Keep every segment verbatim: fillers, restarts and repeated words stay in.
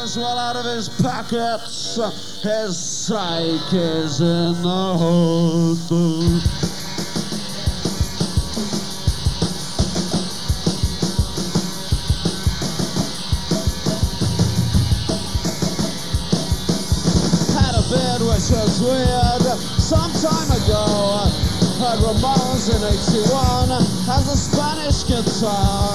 as well out of his pockets. His psyche is in the hole. Which was weird some time ago. Heard Ramones in eighty-one has a Spanish guitar.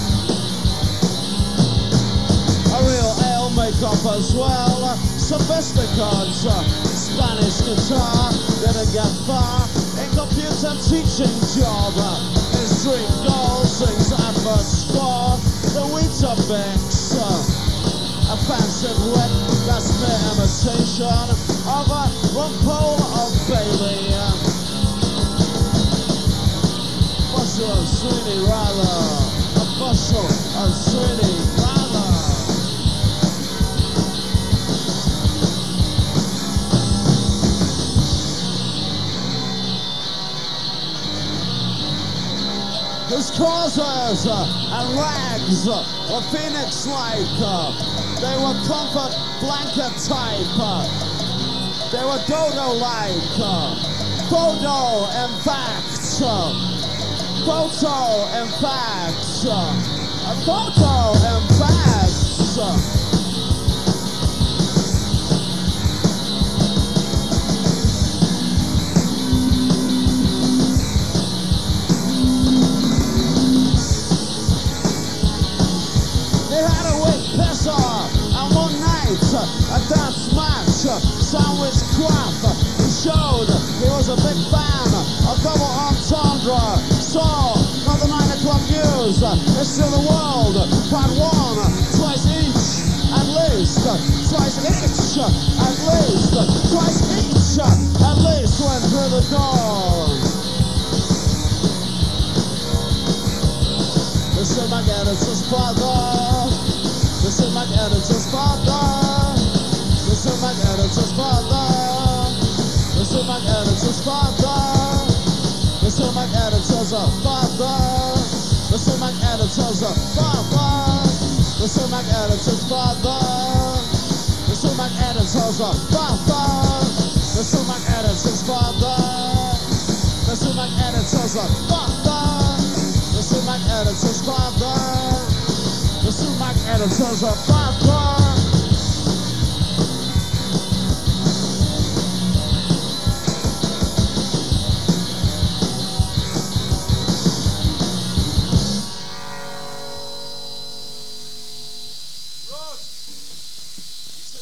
A real ale makeup as well. Sophisticated Spanish guitar. Didn't get far in computer teaching job. His dream goal sings adverts for the Weetabix. A fancy wit, that's mere imitation of a Rumpole of Bailey. Bushel of Sweeney rather, a bushel of Sweeney rather. His causes and rags were phoenix-like. They were comfort blanket type. They were dodo-like. Photo, in fact. Photo, in fact. A photo, in fact. And one night, a dance match, sandwich craft. He showed he was a big fan of double entendre. Saw on the nine o'clock news, it's still the world, part one, twice each, at least, twice each, at least, twice each, at least went through the door. This is my editor's father. This is my editor's father. This is my editor's father. This is my editor's father. This is my editor's father. This is my editor's father. This is my editor's father. This is my editor's father. This is my editor's father. This is my editor's father. This is my editor's father. The sumac editor's a father.